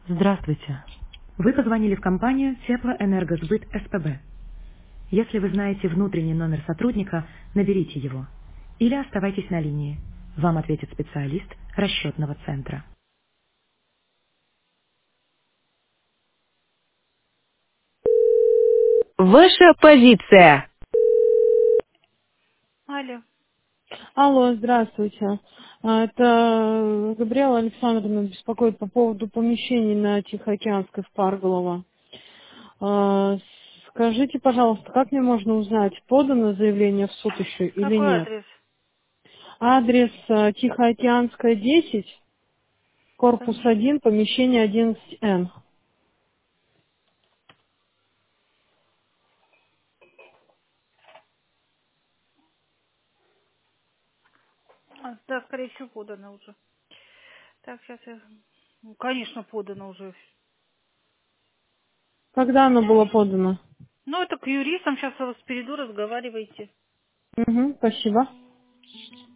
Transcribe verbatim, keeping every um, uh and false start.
Здравствуйте. Вы позвонили в компанию Теплоэнергосбыт СПБ. Если вы знаете внутренний номер сотрудника, наберите его. Или оставайтесь на линии. Вам ответит специалист расчетного центра. Ваша позиция. Алло. Алло, здравствуйте. А, Это Габриэла Александровна беспокоит по поводу помещений на Тихоокеанской в Парголово. А, Скажите, пожалуйста, как мне можно узнать, подано заявление в суд еще или Какой нет? адрес? Адрес а, Тихоокеанская, десять, корпус Помещ- один, помещение одиннадцать эн. А, да, скорее всего, подано уже. Так, сейчас я... Ну, конечно, подано уже. Когда оно было подано? Ну, это к юристам, сейчас я вас перейду, разговаривайте. Угу, спасибо.